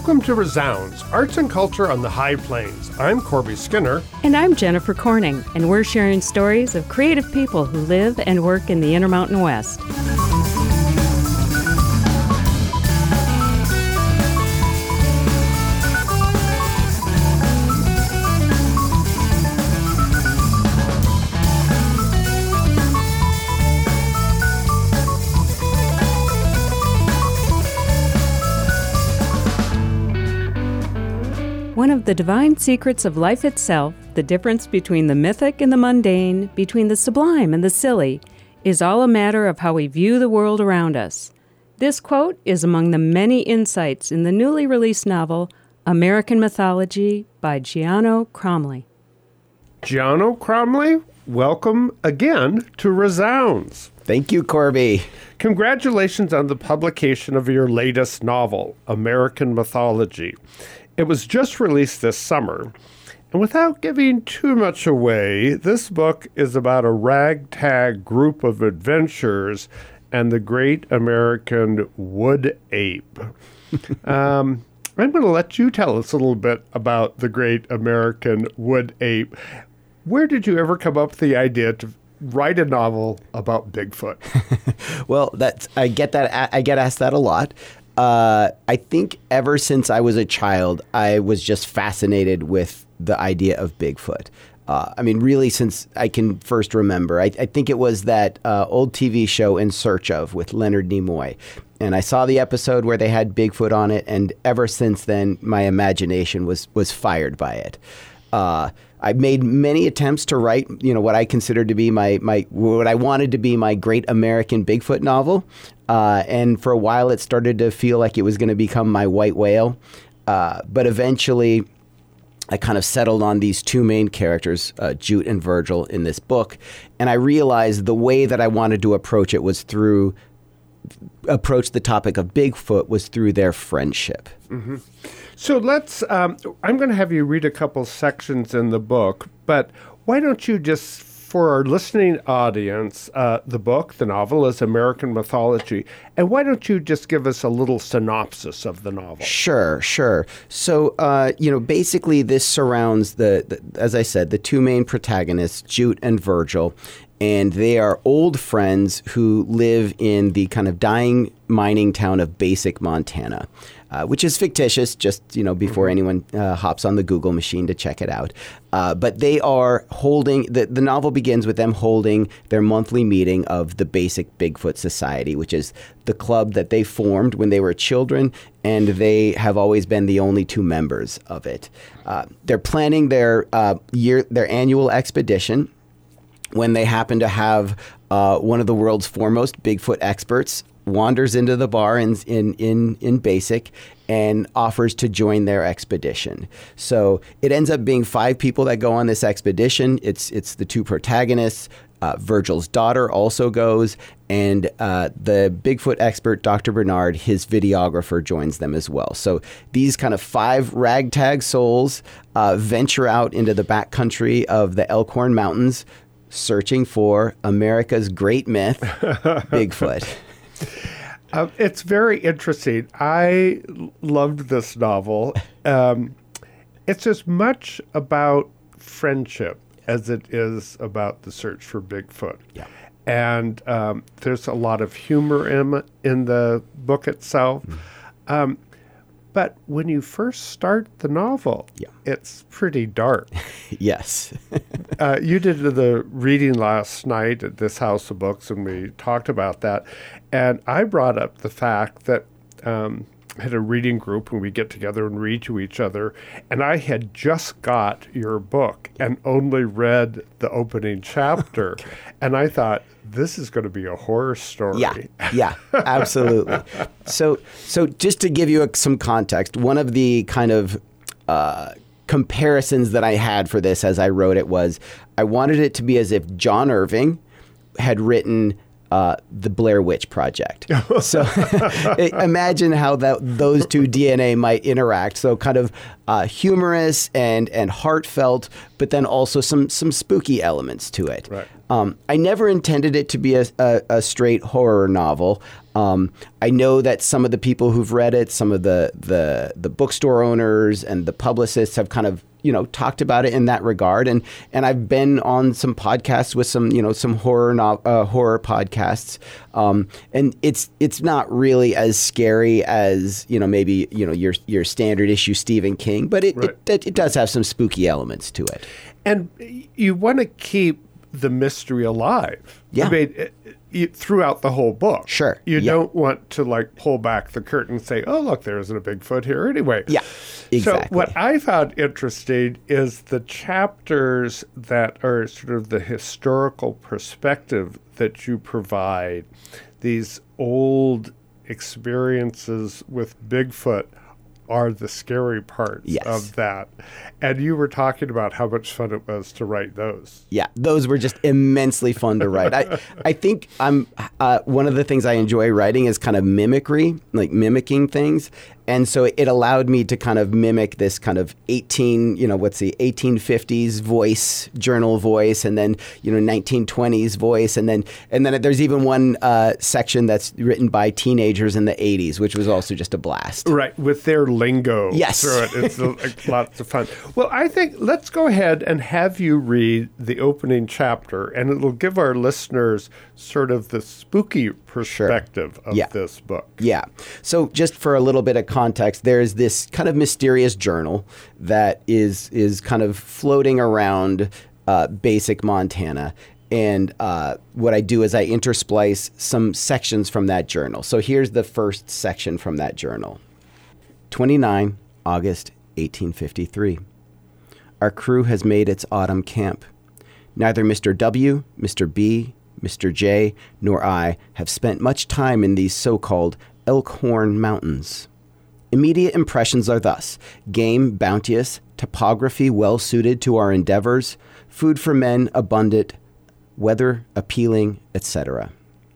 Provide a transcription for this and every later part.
Welcome to Resounds, Arts and Culture on the High Plains. I'm Corby Skinner. And I'm Jennifer Corning, and we're sharing stories of creative people who live and work in the Intermountain West. One of the divine secrets of life itself, the difference between the mythic and the mundane, between the sublime and the silly, is all a matter of how we view the world around us. This quote is among the many insights in the newly released novel, American Mythology by Gianno Cromley. Gianno Cromley, welcome again to Resounds. Thank you, Corby. Congratulations on the publication of your latest novel, American Mythology. It was just released this summer, and without giving too much away, this book is about a ragtag group of adventurers and the great American wood ape. I'm going to let you tell us a little bit about the great American wood ape. Where did you ever come up with the idea to write a novel about Bigfoot? Well, I get asked that a lot. I think ever since I was a child, I was just fascinated with the idea of Bigfoot. Really, since I can first remember. I think it was that old TV show In Search Of with Leonard Nimoy. And I saw the episode where they had Bigfoot on it, and ever since then, my imagination was fired by it. I made many attempts to write, what I considered to be what I wanted to be my great American Bigfoot novel. And for a while, it started to feel like it was going to become my white whale. But eventually, I kind of settled on these two main characters, Jute and Virgil, in this book. And I realized the way that I wanted to approach the topic of Bigfoot was through their friendship. Mm-hmm. So I'm going to have you read a couple sections in the book, but why don't you just, for our listening audience, the novel is American Mythology, and why don't you just give us a little synopsis of the novel? Sure. So, basically this surrounds as I said, the two main protagonists, Jute and Virgil, and they are old friends who live in the kind of dying mining town of Basic, Montana, which is fictitious, just, before anyone hops on the Google machine to check it out. But they are holding, the novel begins with them holding their monthly meeting of the Basic Bigfoot Society, which is the club that they formed when they were children, and they have always been the only two members of it. They're planning their annual expedition when they happen to have one of the world's foremost Bigfoot experts wanders into the bar in Basic and offers to join their expedition. So it ends up being 5 people that go on this expedition. It's the two protagonists. Virgil's daughter also goes, and the Bigfoot expert, Dr. Bernard, his videographer, joins them as well. So these kind of 5 ragtag souls venture out into the backcountry of the Elkhorn Mountains, searching for America's great myth, Bigfoot. It's very interesting. I loved this novel. It's as much about friendship as it is about the search for Bigfoot. Yeah. And there's a lot of humor in the book itself. Mm. But when you first start the novel, It's pretty dark. Yes. You did the reading last night at this House of Books, and we talked about that. And I brought up the fact that I had a reading group, and we get together and read to each other. And I had just got your book and only read the opening chapter. Okay. And I thought, this is going to be a horror story. Yeah, absolutely. So just to give you some context, one of the kind of comparisons that I had for this as I wrote it was, I wanted it to be as if John Irving had written the Blair Witch Project. So imagine how those two DNA might interact. So kind of humorous and heartfelt, but then also some spooky elements to it. Right. I never intended it to be a straight horror novel. I know that some of the people who've read it, some of the bookstore owners and the publicists have kind of talked about it in that regard, and I've been on some podcasts with some horror podcasts, and it's not really as scary as maybe your standard issue Stephen King, but it does have some spooky elements to it. And you want to keep the mystery alive. Yeah. I mean, throughout the whole book. Sure. You don't want to pull back the curtain and say, oh, look, there isn't a Bigfoot here anyway. Yeah, exactly. So what I found interesting is the chapters that are sort of the historical perspective that you provide, these old experiences with Bigfoot are the scary parts of that. And you were talking about how much fun it was to write those. Yeah, those were just immensely fun to write. I think I'm one of the things I enjoy writing is kind of mimicry, like mimicking things. And so it allowed me to kind of mimic this kind of 1850s voice, journal voice, and then 1920s voice, and then there's even one section that's written by teenagers in the 80s, which was also just a blast. Right, with their lingo through it. It's lots of fun. Well, I think let's go ahead and have you read the opening chapter, and it'll give our listeners sort of the spooky perspective of this book. Yeah. So just for a little bit of context, there's this kind of mysterious journal that is kind of floating around basic Montana. And what I do is I intersplice some sections from that journal. So here's the first section from that journal. 29 August 1853. Our crew has made its autumn camp. Neither Mr. W., Mr. B., Mr. J., nor I have spent much time in these so-called Elkhorn Mountains. Immediate impressions are thus: game bounteous, topography well-suited to our endeavors, food for men abundant, weather appealing, etc.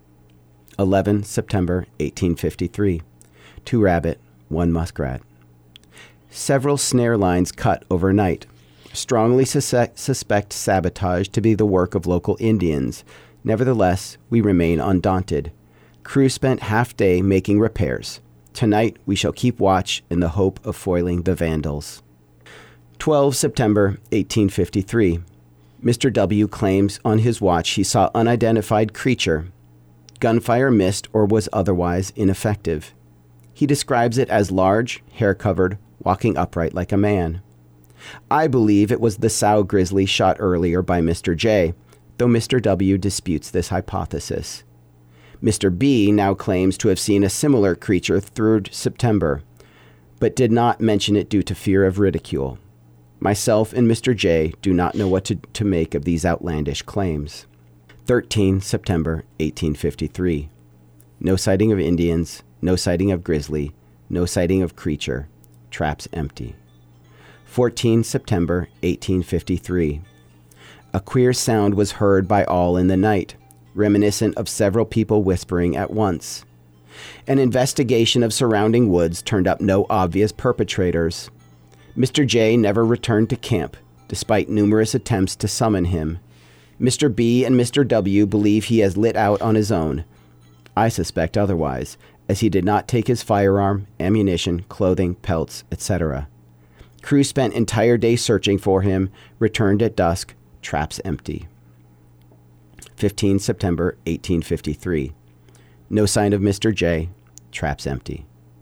11 September 1853. 2 rabbit, 1 muskrat. Several snare lines cut overnight. Strongly suspect sabotage to be the work of local Indians. Nevertheless, we remain undaunted. Crew spent half day making repairs. Tonight, we shall keep watch in the hope of foiling the vandals. 12 September 1853. Mr. W. claims on his watch he saw unidentified creature. Gunfire missed or was otherwise ineffective. He describes it as large, hair-covered, walking upright like a man. I believe it was the sow grizzly shot earlier by Mr. J., though Mr. W. disputes this hypothesis. Mr. B. now claims to have seen a similar creature through September, but did not mention it due to fear of ridicule. Myself and Mr. J. do not know what to make of these outlandish claims. 13 September 1853. No sighting of Indians, no sighting of grizzly, no sighting of creature. Traps empty. 14 September 1853. A queer sound was heard by all in the night, reminiscent of several people whispering at once. An investigation of surrounding woods turned up no obvious perpetrators. Mr. J. never returned to camp, despite numerous attempts to summon him. Mr. B. and Mr. W. believe he has lit out on his own. I suspect otherwise, as he did not take his firearm, ammunition, clothing, pelts, etc. Crew spent entire day searching for him, returned at dusk, traps empty. 15 September 1853. No sign of Mr. J. Traps empty.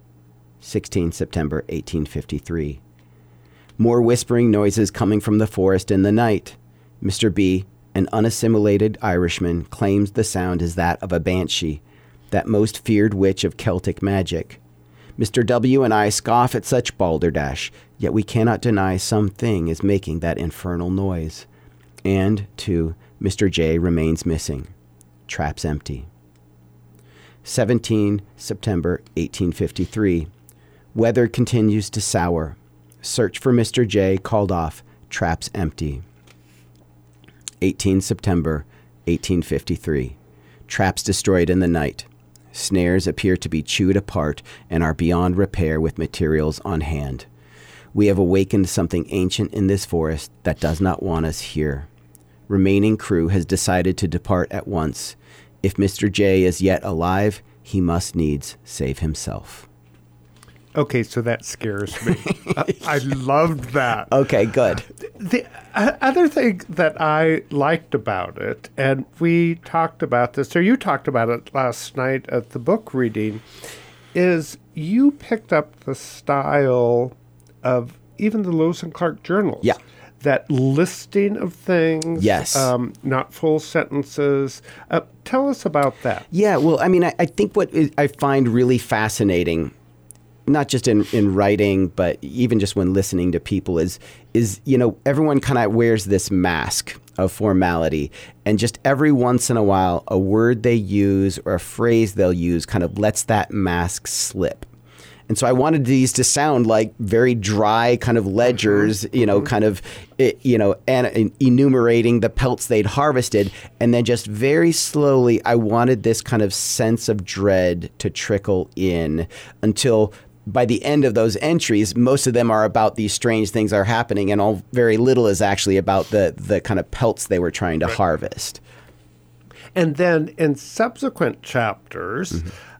16 September 1853. More whispering noises coming from the forest in the night. Mr. B., an unassimilated Irishman, claims the sound is that of a banshee, that most feared witch of Celtic magic. Mr. W. and I scoff at such balderdash, yet we cannot deny something is making that infernal noise. And, too, Mr. J. remains missing. Traps empty. 17 September 1853. Weather continues to sour. Search for Mr. J. called off. Traps empty. 18 September 1853. traps destroyed in the night. Snares appear to be chewed apart and are beyond repair with materials on hand. We have awakened something ancient in this forest that does not want us here. Remaining crew has decided to depart at once. If Mr. J is yet alive, he must needs save himself. Okay, so that scares me. I loved that. Okay, good. The other thing that I liked about it, and we talked about this, or you talked about it last night at the book reading, is you picked up the style of even the Lewis and Clark journals. Yeah. That listing of things. Yes. Not full sentences. Tell us about that. Yeah, well, I mean, I think what I find really fascinating, not just in writing, but even just when listening to people is everyone kind of wears this mask of formality, and just every once in a while, a word they use or a phrase they'll use kind of lets that mask slip. And so I wanted these to sound like very dry kind of ledgers, kind of, and enumerating the pelts they'd harvested. And then just very slowly, I wanted this kind of sense of dread to trickle in until by the end of those entries, most of them are about these strange things are happening, and very little is actually about the kind of pelts they were trying to harvest. And then in subsequent chapters,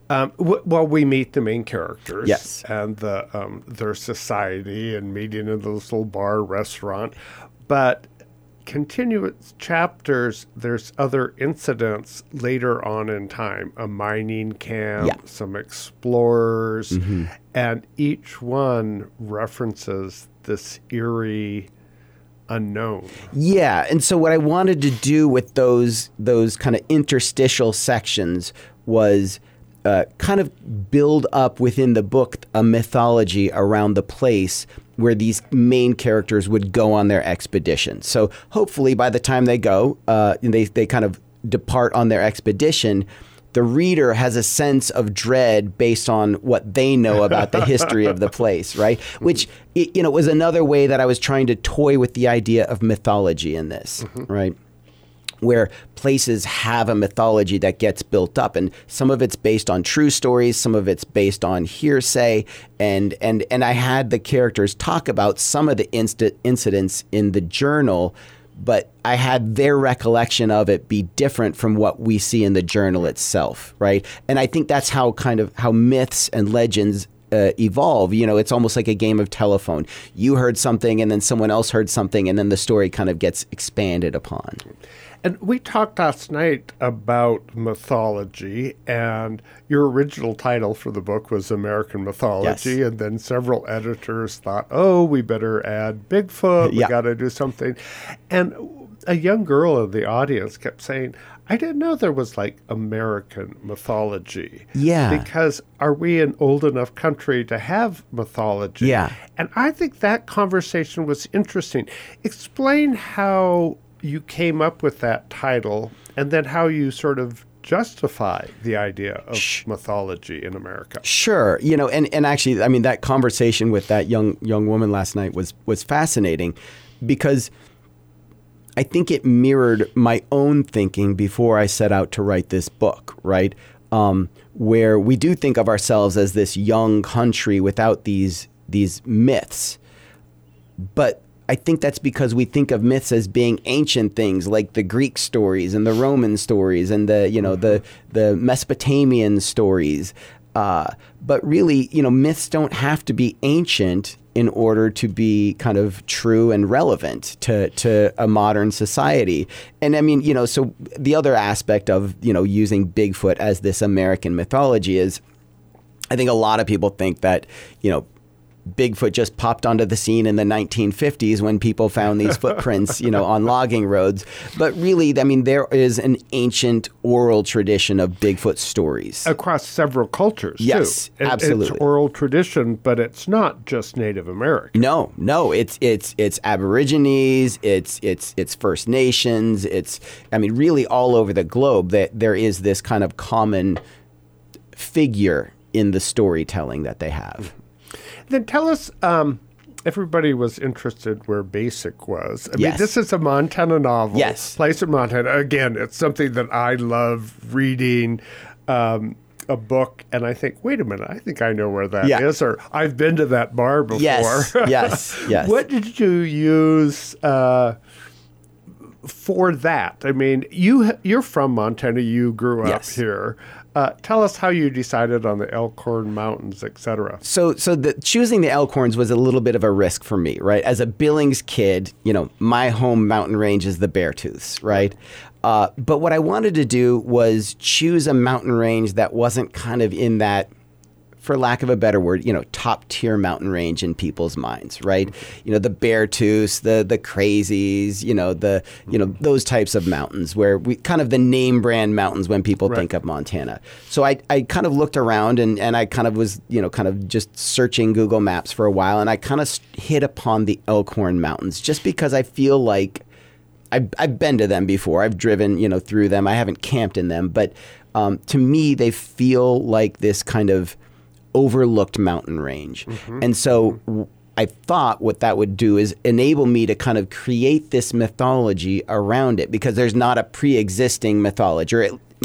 we meet the main characters, yes, and their society and meeting in this little bar restaurant. But continuous chapters, there's other incidents later on in time, a mining camp, some explorers, and each one references this eerie unknown. Yeah, and so what I wanted to do with those kind of interstitial sections was kind of build up within the book a mythology around the place where these main characters would go on their expedition. So hopefully by the time they go, they kind of depart on their expedition, the reader has a sense of dread based on what they know about the history of the place, right? Which, was another way that I was trying to toy with the idea of mythology in this, right? Where places have a mythology that gets built up, and some of it's based on true stories, some of it's based on hearsay, and I had the characters talk about some of the incidents in the journal, but I had their recollection of it be different from what we see in the journal itself, right? And I think that's how myths and legends evolve. It's almost like a game of telephone. You heard something, and then someone else heard something, and then the story kind of gets expanded upon. And we talked last night about mythology, and your original title for the book was American Mythology, yes, and then several editors thought, we better add Bigfoot, we got to do something. And a young girl in the audience kept saying, I didn't know there was like American mythology. Yeah. Because are we an old enough country to have mythology? Yeah. And I think that conversation was interesting. Explain how you came up with that title, and then how you sort of justify the idea of mythology in America. Sure. And actually, I mean, that conversation with that young woman last night was fascinating, because I think it mirrored my own thinking before I set out to write this book, right? Where we do think of ourselves as this young country without these myths. But I think that's because we think of myths as being ancient things, like the Greek stories and the Roman stories and the Mesopotamian stories. But really, myths don't have to be ancient in order to be kind of true and relevant to a modern society. And I mean, so the other aspect of, using Bigfoot as this American mythology is, I think a lot of people think that, Bigfoot just popped onto the scene in the 1950s when people found these footprints, on logging roads. But really, I mean, there is an ancient oral tradition of Bigfoot stories. Across several cultures, yes, too. Absolutely. It's oral tradition, but it's not just Native American. No, it's Aborigines, it's First Nations, really all over the globe that there is this kind of common figure in the storytelling that they have. Then tell us everybody was interested where Basic was. I Yes. mean, this is a Montana novel. Yes. Place in Montana. Again, it's something that I love reading. A book, and I think, wait a minute, I think I know where that is, or I've been to that bar before. Yes, yes. What did you use for that? I mean, you're from Montana. You grew up here. Tell us how you decided on the Elkhorn Mountains, etc. So choosing the Elkhorns was a little bit of a risk for me, right? As a Billings kid, my home mountain range is the Beartooths, right? But what I wanted to do was choose a mountain range that wasn't kind of in that, for lack of a better word, top tier mountain range in people's minds, right? The Beartooths, the Crazies, those types of mountains where we kind of the name brand mountains when people think of Montana. So I kind of looked around and I kind of was, kind of just searching Google Maps for a while, and I kind of hit upon the Elkhorn Mountains just because I feel like I've been to them before. I've driven, through them. I haven't camped in them, but to me, they feel like this kind of overlooked mountain range. And so I thought what that would do is enable me to kind of create this mythology around it, because there's not a pre-existing mythology,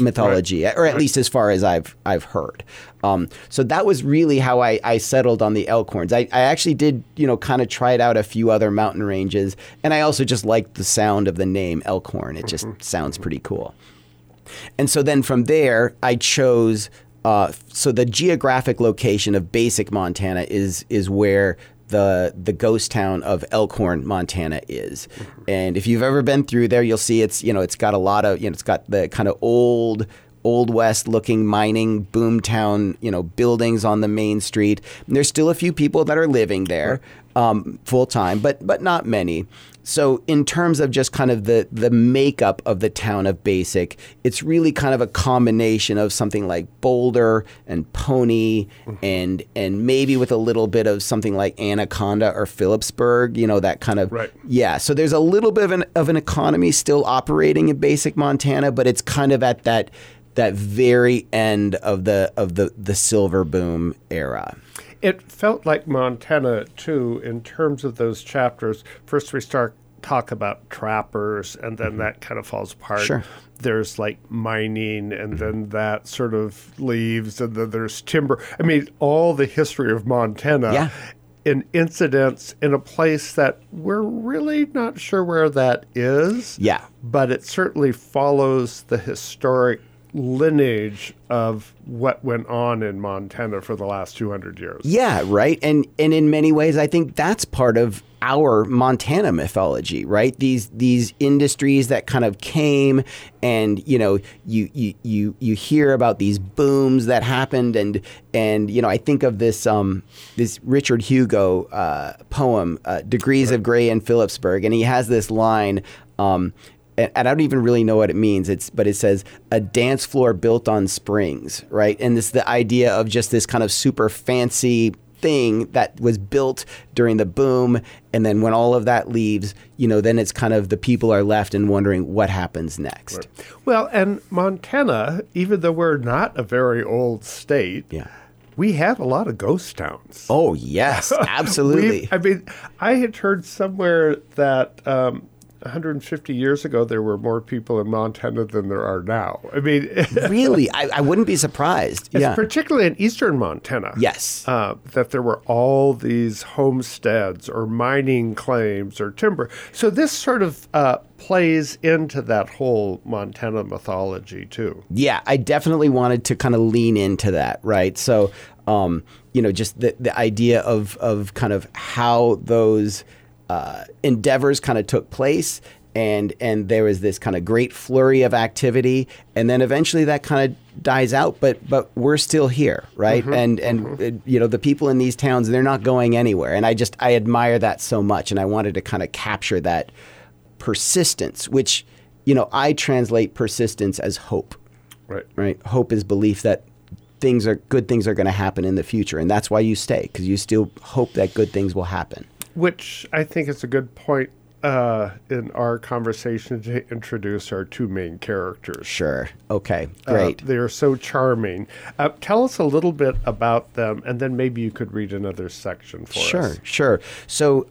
or at least as far as I've heard. So that was really how I settled on the Elkhorns. I actually did, kind of tried out a few other mountain ranges, and I also just liked the sound of the name Elkhorn. It just sounds pretty cool. And so then from there, I chose. So the geographic location of Basic, Montana is where the ghost town of Elkhorn, Montana is. And if you've ever been through there, you'll see it's got a lot of, it's got the kind of old West looking mining boomtown, buildings on the main street. And there's still a few people that are living there full time, but not many. So in terms of just kind of the makeup of the town of Basic, it's really kind of a combination of something like Boulder and Pony and maybe with a little bit of something like Anaconda or Phillipsburg, that kind of yeah. So there's a little bit of an economy still operating in Basic, Montana, but it's kind of at that very end of the silver boom era. It felt like Montana, too, in terms of those chapters. First, we talk about trappers, and then that kind of falls apart. Sure. There's like mining, and then that sort of leaves, and then there's timber. I mean, all the history of Montana in incidents in a place that we're really not sure where that is. Yeah. But it certainly follows the historic lineage of what went on in Montana for the last 200 years. Yeah, right. And in many ways, I think that's part of our Montana mythology, right? These industries that kind of came, and you hear about these booms that happened, and I think of this Richard Hugo poem, Degrees of Gray in Phillipsburg, and he has this line. And I don't even really know what it means. But it says a dance floor built on springs, right? And this the idea of just this kind of super fancy thing that was built during the boom, and then when all of that leaves, then it's kind of the people are left and wondering what happens next. Right. Well, and Montana, even though we're not a very old state, we have a lot of ghost towns. Oh yes, absolutely. I had heard somewhere that 150 years ago, there were more people in Montana than there are now. I mean, really, I wouldn't be surprised. It's particularly in eastern Montana. Yes, that there were all these homesteads or mining claims or timber. So this sort of plays into that whole Montana mythology too. Yeah, I definitely wanted to kind of lean into that, right? So, just the idea of kind of how those endeavors kind of took place, and there was this kind of great flurry of activity, and then eventually that kind of dies out, but we're still here, right? And the people in these towns, they're not going anywhere, and I admire that so much, and I wanted to kind of capture that persistence, which I translate persistence as hope. Right. Hope is belief that good things are going to happen in the future, and that's why you stay, because you still hope that good things will happen. Which I think is a good point in our conversation to introduce our two main characters. Sure. Okay, great. They are so charming. Tell us a little bit about them, and then maybe you could read another section for us. Sure. So,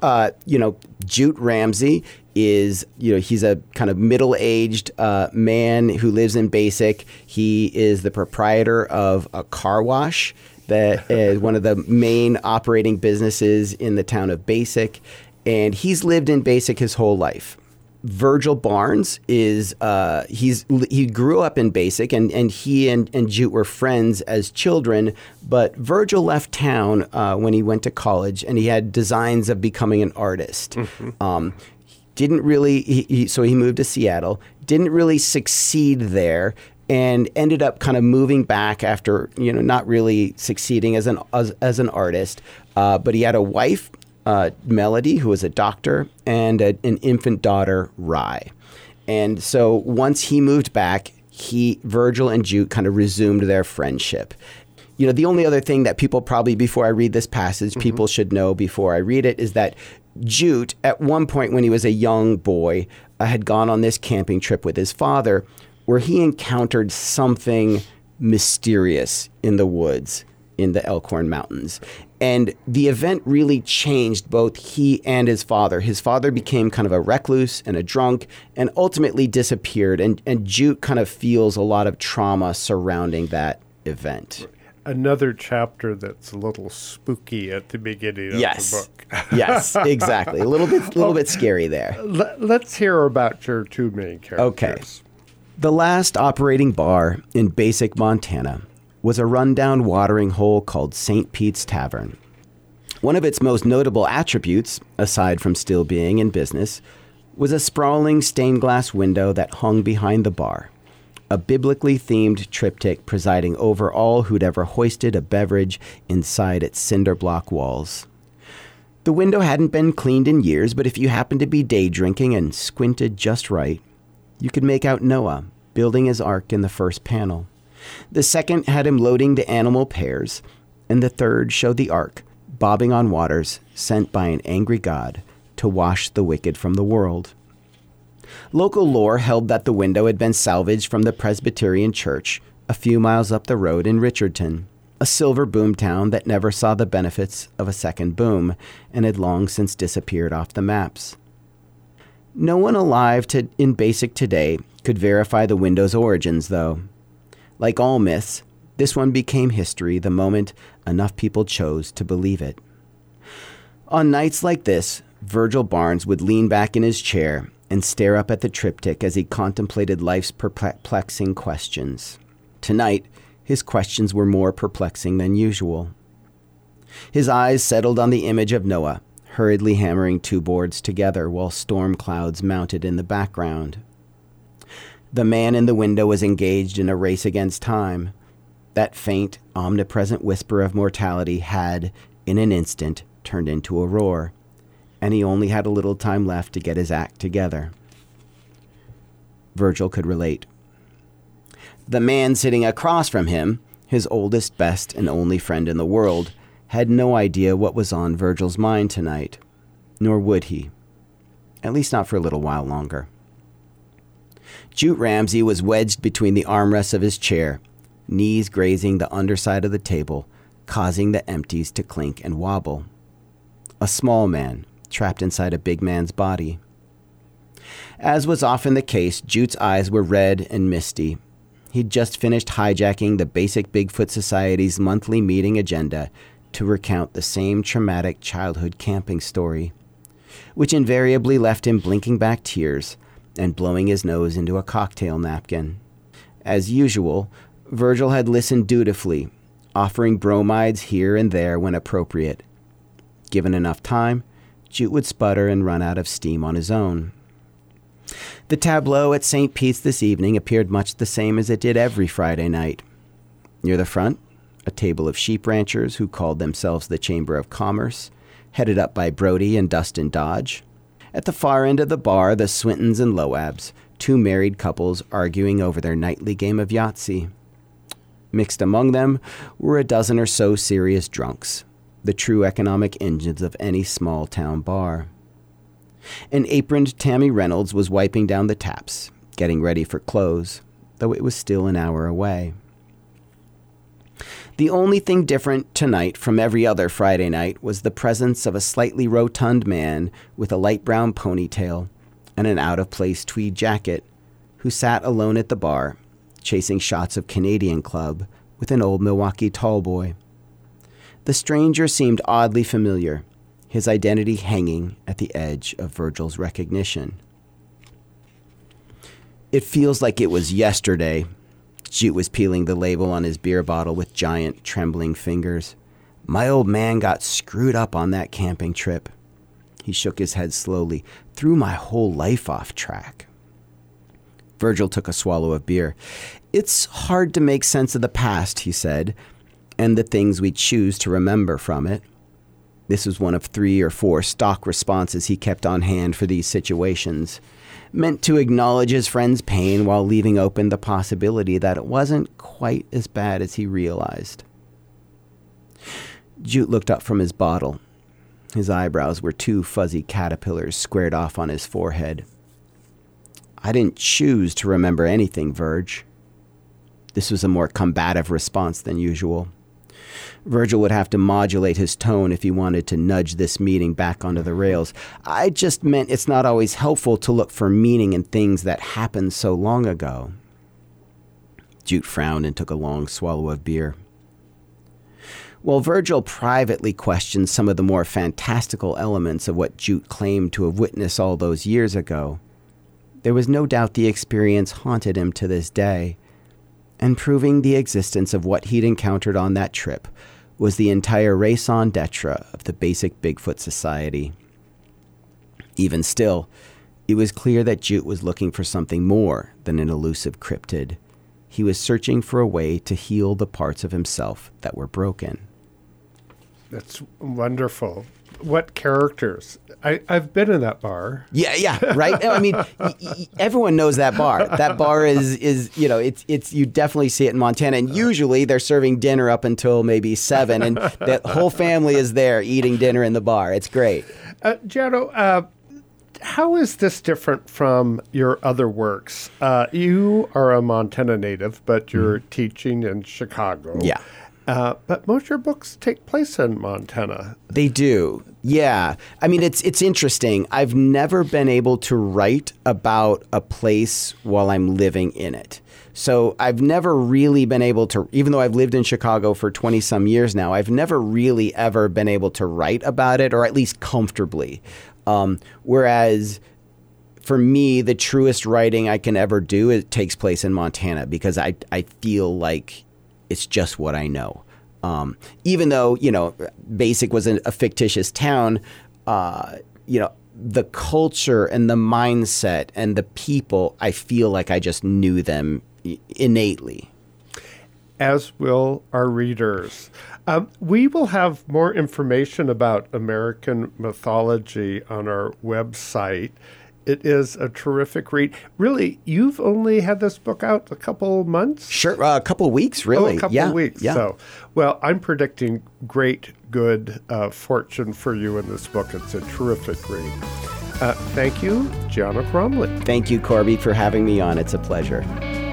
Jute Ramsey is, he's a kind of middle-aged man who lives in Basic. He is the proprietor of a car wash that is one of the main operating businesses in the town of Basic. And he's lived in Basic his whole life. Virgil Barnes is he grew up in Basic, and he and Jute were friends as children. But Virgil left town when he went to college, and he had designs of becoming an artist. Mm-hmm. Didn't really, so he moved to Seattle. Didn't really succeed there, and ended up kind of moving back after not really succeeding as an artist. But he had a wife, Melody, who was a doctor, and an infant daughter, Rye. And so once he moved back, Virgil and Jute kind of resumed their friendship. The only other thing that people probably, before I read this passage, mm-hmm. people should know before I read it is that Jute, at one point when he was a young boy, had gone on this camping trip with his father where he encountered something mysterious in the woods in the Elkhorn Mountains. And the event really changed both he and his father. His father became kind of a recluse and a drunk and ultimately disappeared. And Jute kind of feels a lot of trauma surrounding that event. Another chapter that's a little spooky at the beginning of the book. Yes, exactly. A little bit scary there. Let's hear about your two main characters. Okay. The last operating bar in Basic, Montana was a rundown watering hole called St. Pete's Tavern. One of its most notable attributes, aside from still being in business, was a sprawling stained glass window that hung behind the bar, a biblically themed triptych presiding over all who'd ever hoisted a beverage inside its cinder block walls. The window hadn't been cleaned in years, but if you happened to be day drinking and squinted just right, you could make out Noah building his ark in the first panel. The second had him loading the animal pairs, and the third showed the ark bobbing on waters sent by an angry God to wash the wicked from the world. Local lore held that the window had been salvaged from the Presbyterian Church a few miles up the road in Richardton, a silver boom town that never saw the benefits of a second boom and had long since disappeared off the maps. No one alive in Basic today could verify the window's origins, though. Like all myths, this one became history the moment enough people chose to believe it. On nights like this, Virgil Barnes would lean back in his chair and stare up at the triptych as he contemplated life's perplexing questions. Tonight, his questions were more perplexing than usual. His eyes settled on the image of Noah, hurriedly hammering two boards together while storm clouds mounted in the background. The man in the window was engaged in a race against time. That faint, omnipresent whisper of mortality had, in an instant, turned into a roar, and he only had a little time left to get his act together. Virgil could relate. The man sitting across from him, his oldest, best, and only friend in the world, had no idea what was on Virgil's mind tonight, nor would he. At least not for a little while longer. Jute Ramsey was wedged between the armrests of his chair, knees grazing the underside of the table, causing the empties to clink and wobble. A small man, trapped inside a big man's body. As was often the case, Jute's eyes were red and misty. He'd just finished hijacking the Basic Bigfoot Society's monthly meeting agenda to recount the same traumatic childhood camping story, which invariably left him blinking back tears and blowing his nose into a cocktail napkin. As usual, Virgil had listened dutifully, offering bromides here and there when appropriate. Given enough time, Jute would sputter and run out of steam on his own. The tableau at St. Pete's this evening appeared much the same as it did every Friday night. Near the front, a table of sheep ranchers who called themselves the Chamber of Commerce, headed up by Brody and Dustin Dodge. At the far end of the bar, the Swintons and Loabs, two married couples arguing over their nightly game of Yahtzee. Mixed among them were a dozen or so serious drunks, the true economic engines of any small-town bar. An aproned Tammy Reynolds was wiping down the taps, getting ready for close, though it was still an hour away. The only thing different tonight from every other Friday night was the presence of a slightly rotund man with a light brown ponytail and an out-of-place tweed jacket who sat alone at the bar, chasing shots of Canadian Club with an old Milwaukee tall boy. The stranger seemed oddly familiar, his identity hanging at the edge of Virgil's recognition. It feels like it was yesterday. Jute was peeling the label on his beer bottle with giant, trembling fingers. My old man got screwed up on that camping trip. He shook his head slowly. Threw my whole life off track. Virgil took a swallow of beer. It's hard to make sense of the past, he said, and the things we choose to remember from it. This was one of 3 or 4 stock responses he kept on hand for these situations, meant to acknowledge his friend's pain while leaving open the possibility that it wasn't quite as bad as he realized. Jute looked up from his bottle. His eyebrows were 2 fuzzy caterpillars squared off on his forehead. I didn't choose to remember anything, Virg. This was a more combative response than usual. Virgil would have to modulate his tone if he wanted to nudge this meeting back onto the rails. I just meant it's not always helpful to look for meaning in things that happened so long ago. Jute frowned and took a long swallow of beer. While Virgil privately questioned some of the more fantastical elements of what Jute claimed to have witnessed all those years ago, there was no doubt the experience haunted him to this day, and proving the existence of what he'd encountered on that trip was the entire raison d'etre of the basic Bigfoot Society. Even still, it was clear that Jute was looking for something more than an elusive cryptid. He was searching for a way to heal the parts of himself that were broken. That's wonderful. What characters? I've been in that bar. Yeah, right? I mean, everyone knows that bar. That bar is it's you definitely see it in Montana. And usually they're serving dinner up until maybe 7, and the whole family is there eating dinner in the bar. It's great. Jano, how is this different from your other works? You are a Montana native, but you're teaching in Chicago. Yeah. But most of your books take place in Montana. They do. Yeah. I mean, it's interesting. I've never been able to write about a place while I'm living in it. So I've never really been able to, even though I've lived in Chicago for 20 some years now, I've never really ever been able to write about it, or at least comfortably. Whereas for me, the truest writing I can ever do, it takes place in Montana, because I feel like it's just what I know. Even though, Basic was a fictitious town, the culture and the mindset and the people, I feel like I just knew them innately. As will our readers. We will have more information about American mythology on our website. It is a terrific read. Really, you've only had this book out a couple months? Sure, a couple weeks, really. A couple weeks. Yeah. So, well, I'm predicting great, good fortune for you in this book. It's a terrific read. Thank you, Jano Cromley. Thank you, Corby, for having me on. It's a pleasure.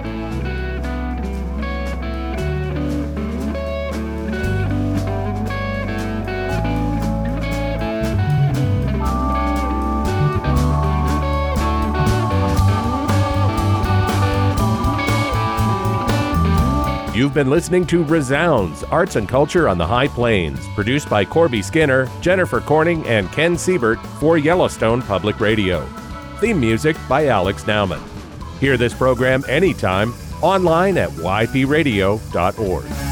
You've been listening to Resounds, Arts and Culture on the High Plains, produced by Corby Skinner, Jennifer Corning, and Ken Siebert for Yellowstone Public Radio. Theme music by Alex Nauman. Hear this program anytime online at ypradio.org.